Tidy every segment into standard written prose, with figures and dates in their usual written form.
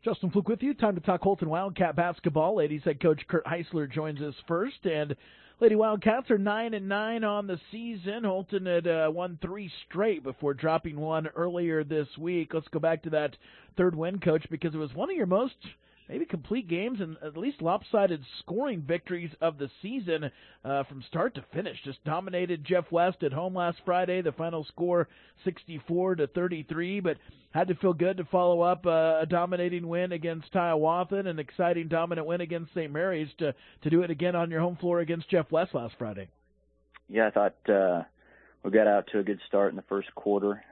Justin Fluke with you. Time to talk Holton Wildcat basketball. Ladies head coach Kurt Heisler joins us first, and Lady Wildcats are 9-9 on the season. Holton had won 3 straight before dropping one earlier this week. Let's go back to that third win, Coach, because it was one of your most maybe complete games and at least lopsided scoring victories of the season from start to finish. Just dominated Jeff West at home last Friday. The final score 64-33, but had to feel good to follow up a dominating win against Hiawatha, an exciting dominant win against St. Mary's to do it again on your home floor against Jeff West last Friday. Yeah, I thought we got out to a good start in the first quarter.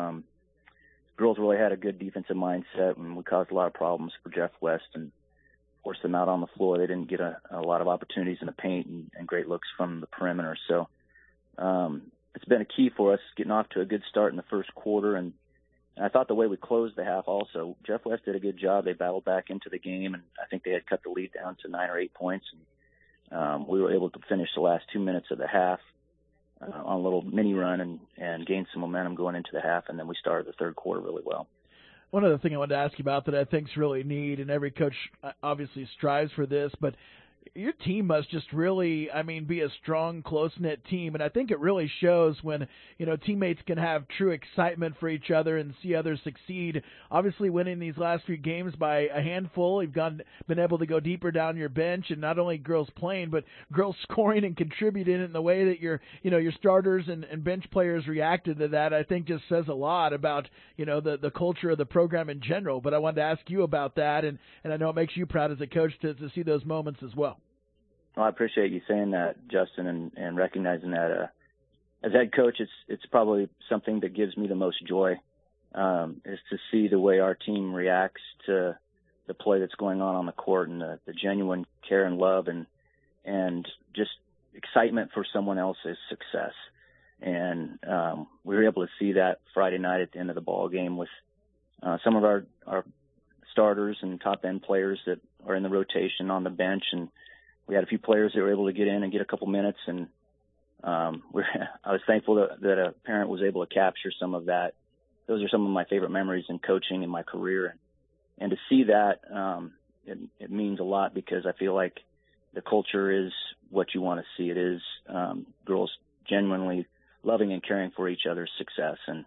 Girls really had a good defensive mindset, and we caused a lot of problems for Jeff West and forced them out on the floor. They didn't get a lot of opportunities in the paint and great looks from the perimeter. So it's been a key for us getting off to a good start in the first quarter. And I thought the way we closed the half also, Jeff West did a good job. They battled back into the game, and I think they had cut the lead down to 9 or 8 points. And we were able to finish the last 2 minutes of the half on a little mini run and gain some momentum going into the half, and then we started the third quarter really well. One other thing I wanted to ask you about that I think is really neat, and every coach obviously strives for this, but your team must just really, be a strong, close-knit team, and I think it really shows when, teammates can have true excitement for each other and see others succeed. Obviously, winning these last few games by a handful, you've been able to go deeper down your bench, and not only girls playing, but girls scoring and contributing in the way that your starters and bench players reacted to that. I think just says a lot about, the culture of the program in general. But I wanted to ask you about that, and I know it makes you proud as a coach to see those moments as well. Well, I appreciate you saying that, Justin, and recognizing that. As head coach, it's probably something that gives me the most joy, is to see the way our team reacts to the play that's going on the court and the genuine care and love and just excitement for someone else's success. And we were able to see that Friday night at the end of the ball game with some of our starters and top-end players that are in the rotation on the bench, and we had a few players that were able to get in and get a couple minutes, and I was thankful that a parent was able to capture some of that. Those are some of my favorite memories in coaching in my career, and to see that, it means a lot because I feel like the culture is what you want to see. It is girls genuinely loving and caring for each other's success, and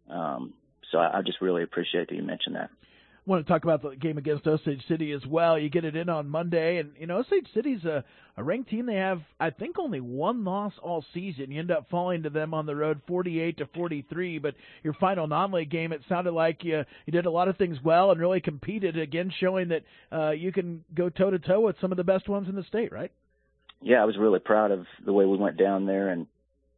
so I just really appreciate that you mentioned that. I want to talk about the game against Osage City as well. You get it in on Monday, and Osage City's a ranked team. They have, I think, only one loss all season. You end up falling to them on the road 48-43, but your final non-league game, it sounded like you did a lot of things well and really competed, again showing that you can go toe-to-toe with some of the best ones in the state, right? Yeah, I was really proud of the way we went down there, and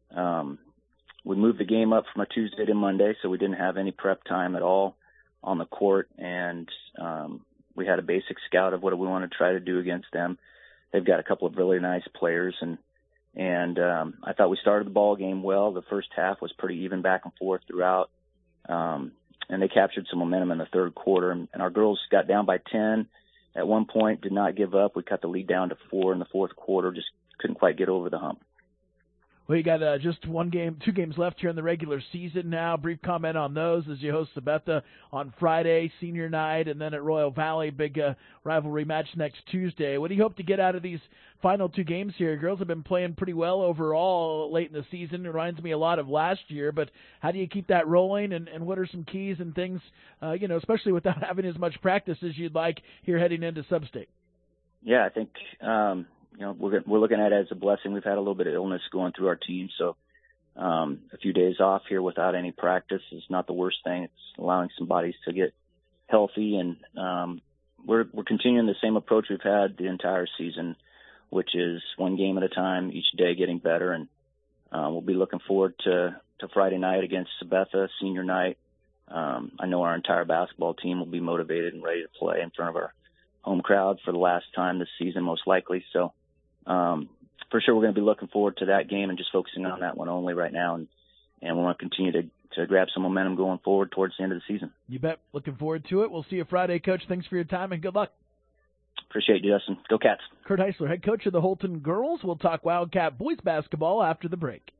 we moved the game up from a Tuesday to Monday, so we didn't have any prep time at all on the court, and we had a basic scout of what we want to try to do against them. They've got a couple of really nice players, and I thought we started the ball game well. The first half was pretty even back and forth throughout, and they captured some momentum in the third quarter, and our girls got down by 10 at one point, did not give up. We cut the lead down to 4 in the fourth quarter, just couldn't quite get over the hump. Well, you got just 2 games left here in the regular season now. Brief comment on those as you host Sabetha on Friday, senior night, and then at Royal Valley, big rivalry match next Tuesday. What do you hope to get out of these final 2 games here? Girls have been playing pretty well overall late in the season. It reminds me a lot of last year, but how do you keep that rolling, and what are some keys and things, especially without having as much practice as you'd like here heading into Sub-State? Yeah, I think we're looking at it as a blessing. We've had a little bit of illness going through our team, so a few days off here without any practice is not the worst thing. It's allowing some bodies to get healthy, and we're continuing the same approach we've had the entire season, which is one game at a time, each day getting better, and we'll be looking forward to Friday night against Sabetha, senior night. I know our entire basketball team will be motivated and ready to play in front of our home crowd for the last time this season, most likely. So for sure we're going to be looking forward to that game and just focusing on that one only right now. And we want to continue to grab some momentum going forward towards the end of the season. You bet. Looking forward to it. We'll see you Friday, Coach. Thanks for your time and good luck. Appreciate you, Justin. Go Cats. Kurt Heisler, head coach of the Holton girls. We'll talk Wildcat boys basketball after the break.